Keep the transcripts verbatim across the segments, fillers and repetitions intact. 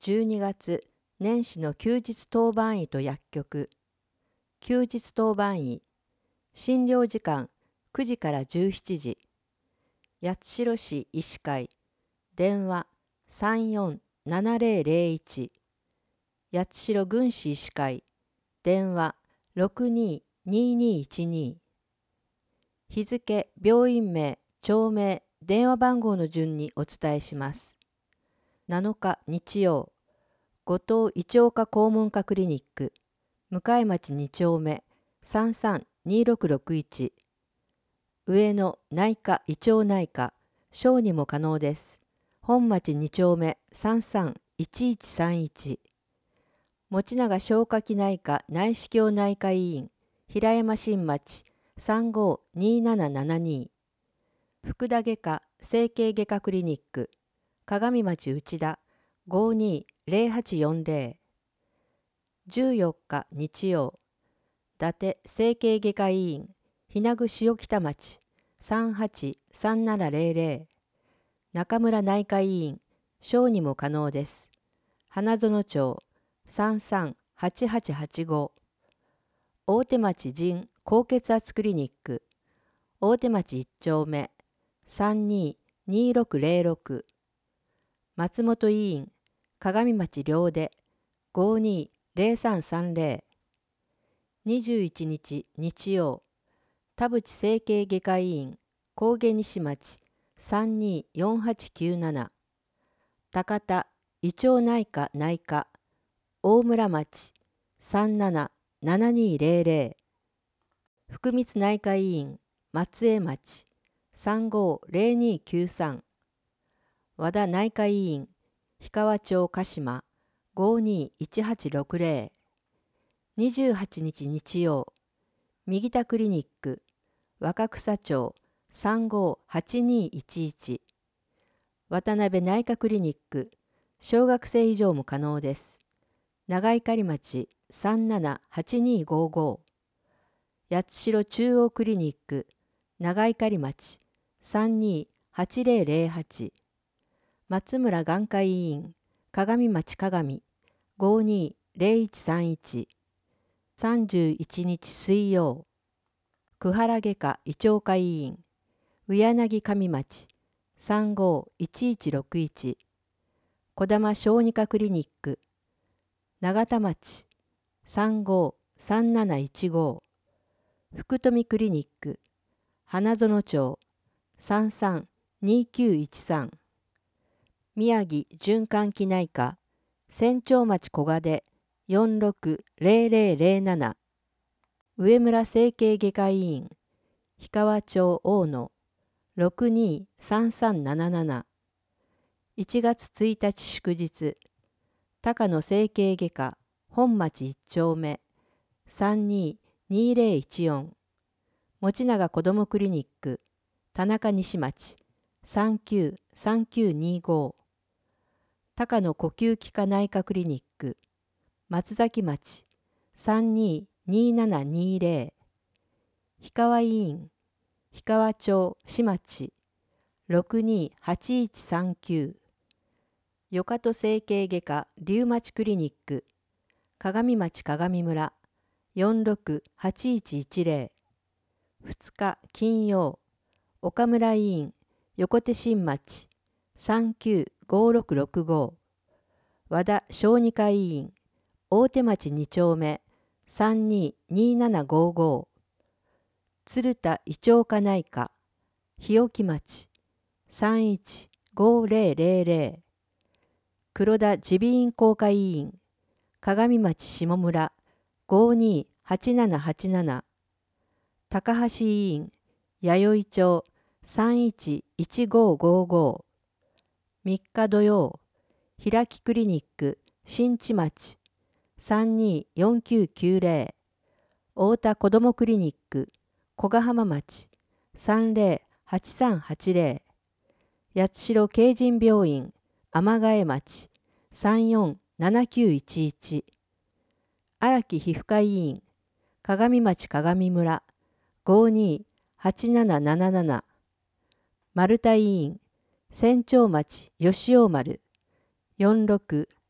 じゅうにがつ、年始の休日当番医と薬局。休日当番医。診療時間くじからじゅうしちじ。八代市医師会。電話さんよんななぜろぜろいち。八代郡市医師会。電話ろくにーにーにーいちに。日付、病院名、町名、電話番号の順にお伝えします。なのか日曜。後藤胃腸科肛門科クリニック、向町に丁目さんさんにーろくろくいち。上野内科胃腸内科、小児も可能です。本町に丁目さんさんいちいちさんいち。持永消化器内科内視鏡内科医院、平山新町さんごーにーななななに。福田外科整形外科クリニック、鏡町内田ごーにーぜろはちよんぜろ。じゅうよっか日曜、伊達整形外科医院、日名具塩北町さんはちさんななぜろぜろ。中村内科医院、小児も可能です。花園町さんさんはちはちはちご。大手町腎高血圧クリニック、大手町いち丁目さんにーにーろくぜろろく。松本医院、鏡町両出ごーにーぜろさんさんぜろ。にじゅういちにち日曜、田淵整形外科医院、高下西町さんにーよんはちきゅうなな。高田胃腸内科内科、大村町さんななななにーぜろぜろ。福光内科医院、松江町さんごーぜろにーきゅうさん。和田内科医院、氷川町鹿島ごーにーいちはちろくぜろ。にじゅうはちにち日曜、右田クリニック、若草町さんごーはちにーいちいち。渡辺内科クリニック、小学生以上も可能です。長井狩町さんななはちにーごーご。八代中央クリニック、長井狩町さんにーはちぜろぜろはち。松村眼科医院、鏡町鏡ごーにーぜろいちさんいち。さんじゅういちにち水曜、久原外科胃腸科医院、上柳上町さんごーいちいちろくいち。児玉小児科クリニック、永田町さんごーさんなないちご。福富クリニック、花園町さんさんにーきゅういちさん。宮城循環器内科、千丁町小賀でよんろくぜろぜろぜろなな。上村整形外科医院、氷川町大野ろくにーさんさんなななな。いちがつついたち祝日、高野整形外科本町いち丁目さんにーにーぜろいちよん。持永子どもクリニック、田中西町さんきゅうさんきゅうにーご。高野呼吸器科内科クリニック、松崎町さんにーにーななにーぜろ。氷川医院、氷川町市町ろくにーはちいちさんきゅう。よかと整形外科リウマチクリニック、鏡町鏡村よんろくはちいちいちぜろ。ふつか金曜、岡村医院横手新町さんきゅうごろくろくご。和田小児科医院大手町に丁目さんにーにーななごご。鶴田胃腸科内科日置町さんいちごぜろぜろぜろ。黒田耳鼻咽喉科医院鏡町下村ごーにーはちななはちなな。高橋医院弥生町さんいちいちごごご。みっか土曜、平木クリニック新地町さんにーよんきゅうきゅうぜろ。太田子どもクリニック小ヶ浜町さんぜろはちさんはちぜろ。八代京神病院天ヶ江町さんよんななきゅういちいち。荒木皮膚科医院鏡町鏡村ごーにーはちなななななな。丸太医院千丁町吉尾丸よんろく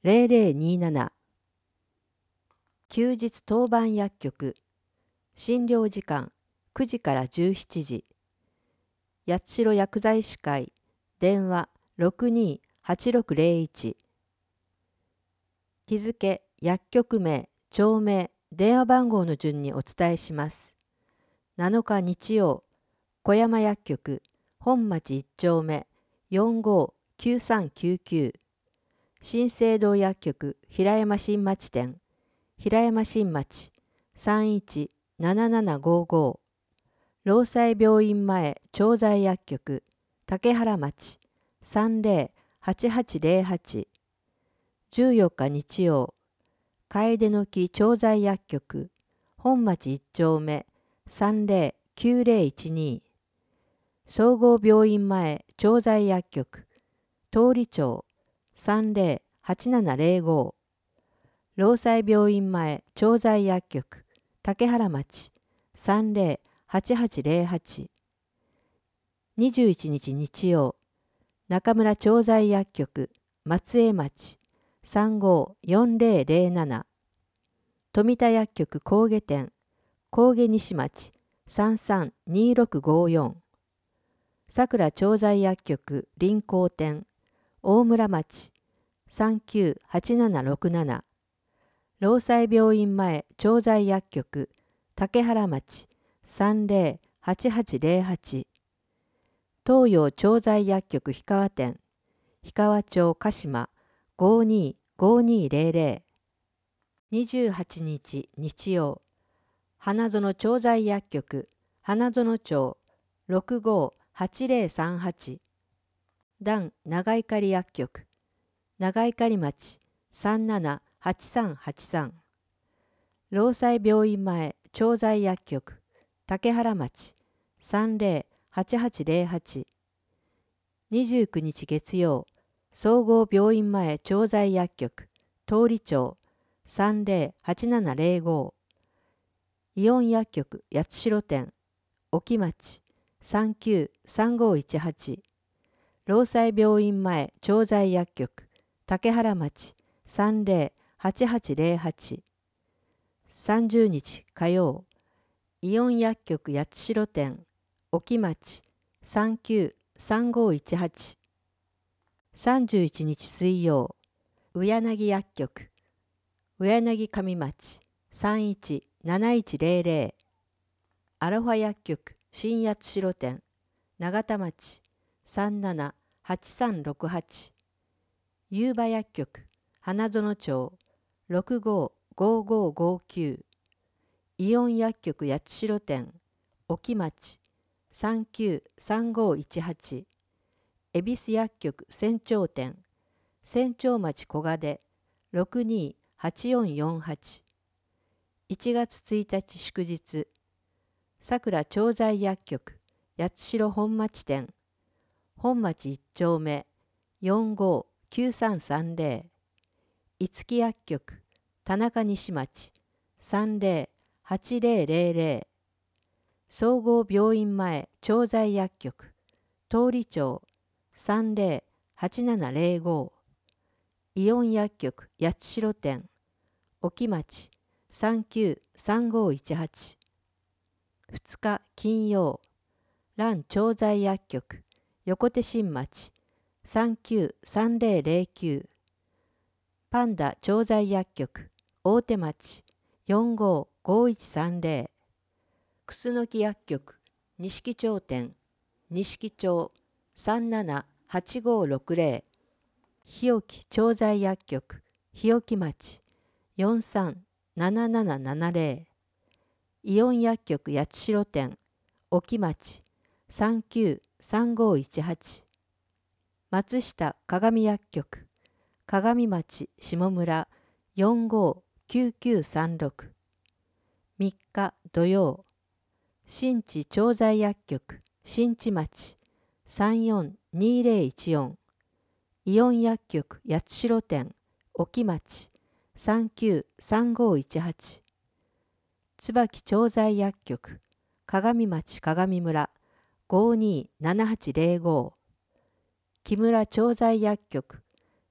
ゼロゼロになな。休日当番薬局、診療時間くじからじゅうしちじ。八代薬剤師会、電話 ろくにーはちろくゼロいち。日付、薬局名、町名、電話番号の順にお伝えします。なのか日曜、小山薬局、本町いち丁目よんごーきゅうさんきゅうきゅう。新生堂薬局、平山新町店、平山新町 さんいちななななごーごー。労災病院前、調剤薬局、竹原町 さんぜろはちはちゼロはち。じゅうよっか日曜、楓の木調剤薬局、本町いち丁目さんぜろきゅうゼロいちに。総合病院前調剤薬局、通り町 さんぜろはちななゼロご。労災病院前調剤薬局、竹原町 さんぜろはちはちゼロはち。にじゅういちにち日曜、中村調剤薬局、松江町 さんごーよんぜろゼロなな。富田薬局工芸店、工芸西町 さんさんにろくごよん。桜調剤薬局臨港店、大村町 さんきゅうはちななろくなな。労災病院前調剤薬局、竹原町 さんぜろはちはちゼロはち。東洋調剤薬局氷川店、氷川町鹿島 ごーにーごーにーゼロゼロ。にじゅうはちにち日曜、花園調剤薬局、花園町 ろくごーはちゼロさんはち。段長碇薬局、長碇町 さんななはちさんはちさん。労災病院前調剤薬局、竹原町 さんぜろはちはちゼロはち。にじゅうくにち月曜、総合病院前調剤薬局、通り町 さんぜろはちななゼロご。イオン薬局八代店、沖町 さんきゅうさんごいちはち。労災病院前調剤薬局、竹原町 さんぜろはちはちゼロはち。さんじゅうにち火曜、イオン薬局八代店、沖町 さんきゅうさんごいちはち。さんじゅういちにち水曜、上柳薬局、上柳上町 さんいちなないちゼロゼロ。アロハ薬局新八代店、永田町 さんななはちさんろくはち。夕場薬局花園町 ろくごーごーごーごーきゅう。イオン薬局八代店、沖町 さんきゅうさんごいちはち。恵比寿薬局仙長店、仙長町小賀で ろくにーはちよんよんはち。いちがつついたち祝日、桜調剤薬局八代本町店、本町いち丁目よんごーきゅうさんさんゼロ。五木薬局田中西町 さんぜろはちゼロゼロゼロ。総合病院前調剤薬局、通り町 さんぜろはちななゼロご。イオン薬局八代店、沖町 さんきゅうさんごいちはち。ふつか金曜、蘭調剤薬局横手新町 さんきゅうさんゼロゼロきゅう。パンダ調剤薬局大手町 よんごーごいちさんゼロ。楠木薬局錦町店、錦町 さんななはちごーろくゼロ。日置調剤薬局日置町 よんさんななななななゼロ。イオン薬局八代店、沖町 さんきゅうさんごいちはち。松下鏡薬局鏡町下村 よんごーきゅうきゅうさんろく。みっか土曜、新地調剤薬局新地町 さんよんにゼロいちよん。イオン薬局八代店、沖町 さんきゅうさんごいちはち。椿調剤薬局鏡町鏡村 ごーにーななはちゼロご。木村調剤薬局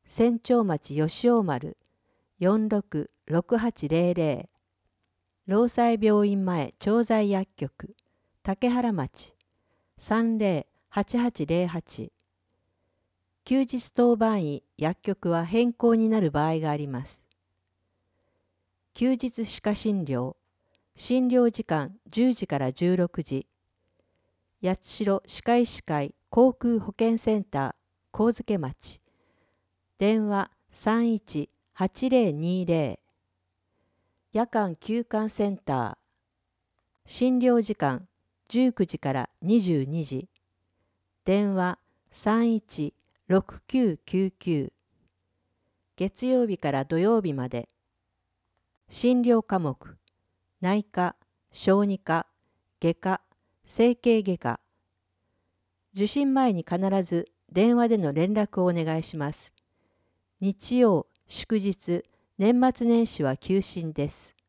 千丁町吉尾丸 よんろくろくはちぜろぜろ 労災病院前調剤薬局竹原町 さんぜろはちはちぜろはち。休日当番医薬局は変更になる場合があります。休日歯科診療診療時間じゅうじからじゅうろくじ。八代歯科医師会航空保健センター上野町電話 さんいちはちぜろにぜろ。夜間休館センター診療時間じゅうくじからにじゅうにじ。電話 さんいちろくきゅうきゅうきゅう。月曜日から土曜日まで。診療科目内科、小児科、外科、整形外科。受診前に必ず電話での連絡をお願いします。日曜、祝日、年末年始は休診です。